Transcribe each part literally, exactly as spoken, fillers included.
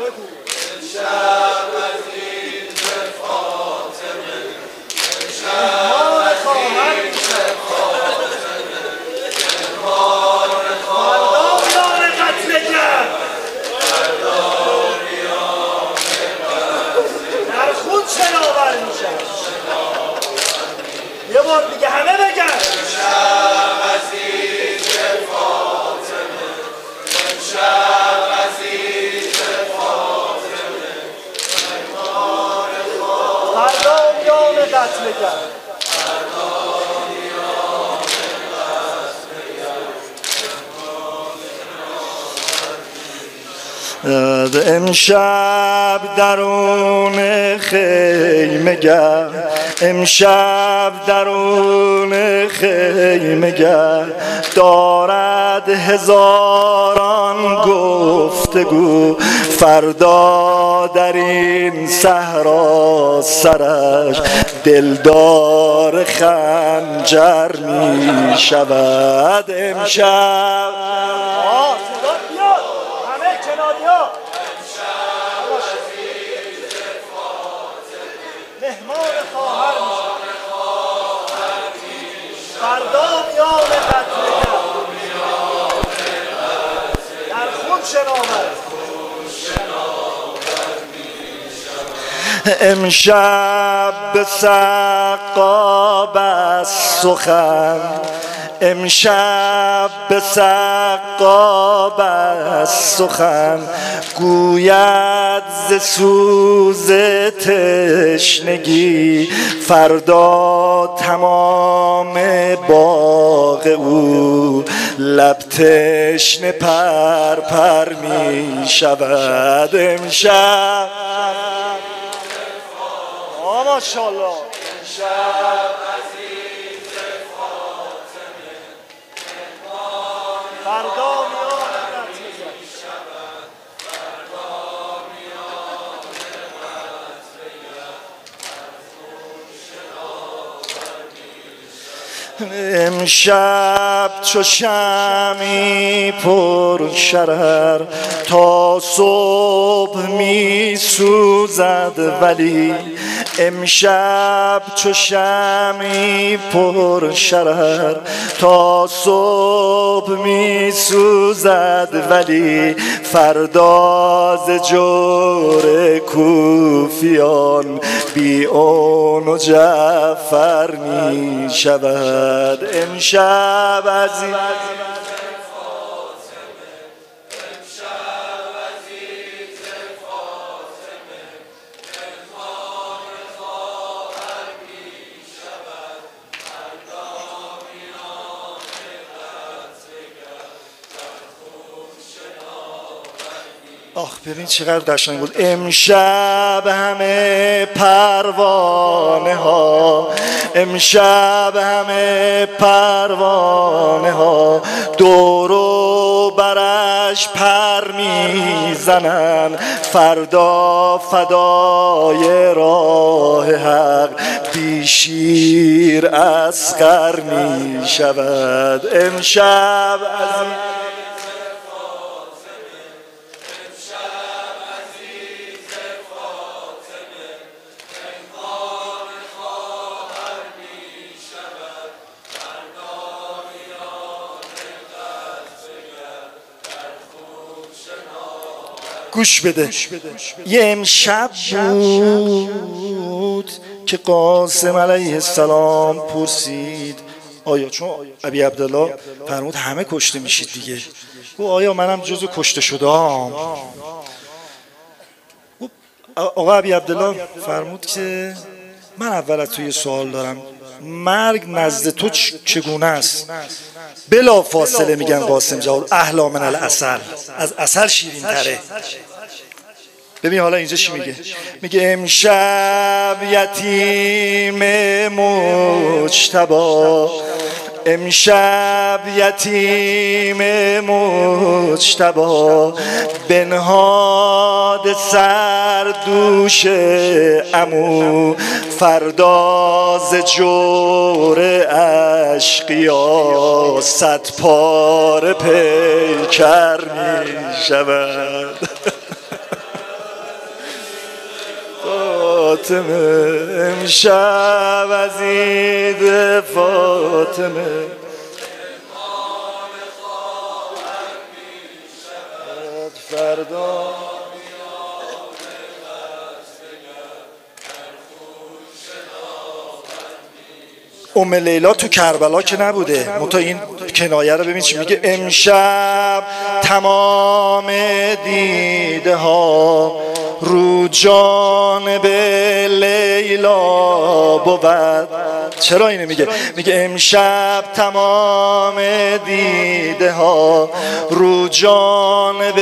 یه بار دیگه همه بگن امشب عزیز فاطمه، امشب عزیز فاطمه، پیمان خواهر فردا میام قتل کرد، فردا میام قتل کرد. امشب درون خیمه گرد، امشب درون خیمه گرد دارد هزاران گفتگو، فردا در این صحرا سرش دلدار خنجر می شود. امشب مهمان خواهر میشه، فردا میام قتل کرد، در خون شناور امشب به سقا بس سخن، امشب به سقا بس سخن گوید ز سوز تشنگی، فردا تمام باغ او لب تشنه پر پر می شود. امشب ماشاءالله امشب عزیز فاطمه، فردا میام قتل شود، فردا میام قتل کرد. امشب چو شمعی پر شرر تا صبح می سوزد، ولی امشب چو شمعی پر شرر تا صبح می سوزد، ولی فردا ز جور کوفیان بی اون و جعفر می شود. امشب عزیز آخ ببین چقدر قشنگ بود. امشب همه پروانه ها، امشب همه پروانه ها دور و برش پر میزنن، فردا فدای راه حق بی شیر اصغر می شود. امشب عزیز گوش بده. یه امشب بود که قاسم علیه السلام پرسید آیا، چون ابی عبدالله فرمود همه کشته میشید دیگه، گفت آیا منم جزو کشته شدم؟ آقا ابی عبدالله فرمود که من اول از تو یه سوال دارم، مرگ نزد تو چگونه است؟ بلا فاصله میگن قاسم جواد احلی من العسل، از عسل شیرین تره. ببین حالا اینجا چی میگه؟ میگه امشب یتیم مجتبی، امشب یتیم مجتبی بنهاد سر دوش عمو، فردا ز جور اشقیا صد پاره پیکر می شود. فاطمه امشب از عید فاطمه فردا ام لیلا تو کربلا که نبوده، منتها این کنایه رو ببین چی میگه. امشب تمام دیده ها رو جانب لیلا بود. چرا اینو میگه؟ میگه امشب تمام دیده ها رو جانب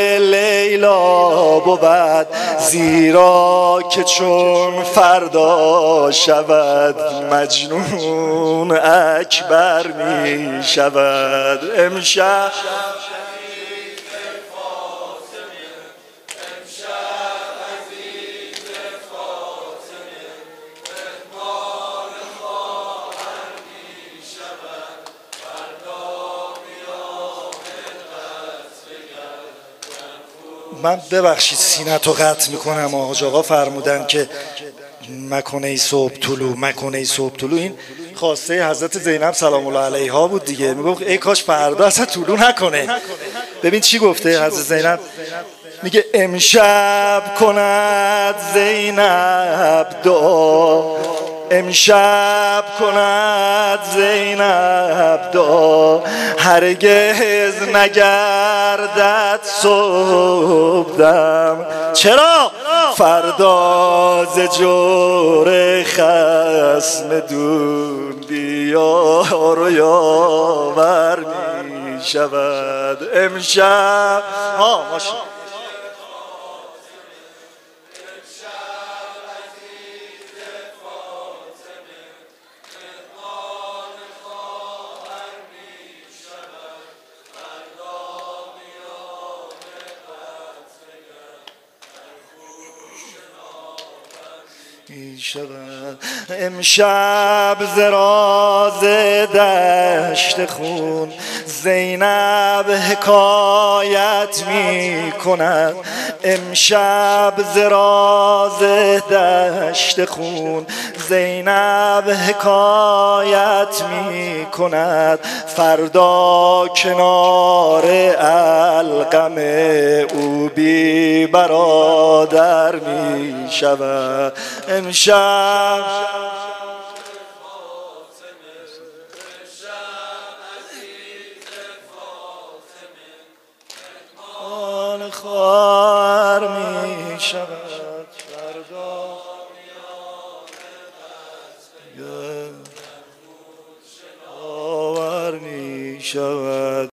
لیلا بود، زیرا که چون فردا شود مجنون اکبر می شود. امشب من ببخشید سینه تو قطع میکنم. حاج آقا فرمودن که مکنه ای صبح طلوع، مکنه ای صبح طلوع، این خواسته حضرت زینب سلام الله علیها بود دیگه. میگفت ای کاش فردا اصلا طلوع نکنه. ببین چی گفته حضرت زینب، میگه امشب کند زینب دعا، امشب کند زینب دعا، هرگز نگردد صبح دم. چرا؟ فردا ز جور خصم دون بیار و یاور می شود. امشب ها ماشا امشب ز راز دشت خون زینب حکایت می کند. امشب ز راز دشت خون زینب حکایت می کند، فردا کنار القم او بی برادر می شود. امشب آن خواهر می شود، فردا آور می شود.